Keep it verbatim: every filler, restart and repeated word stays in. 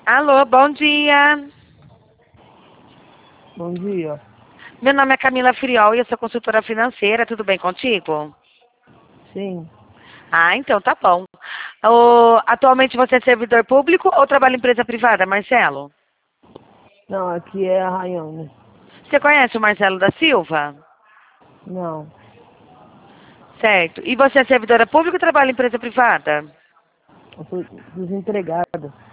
Alô, bom dia. Bom dia. Meu nome é Camila Friol e eu sou consultora financeira. Tudo bem contigo? Sim. Ah, então tá bom. Ô, atualmente você é servidor público ou trabalha em empresa privada, Marcelo? Não, aqui é a Rayane. Você conhece o Marcelo da Silva? Não. Certo. E você é servidora pública ou trabalha em empresa privada? Eu sou desempregada.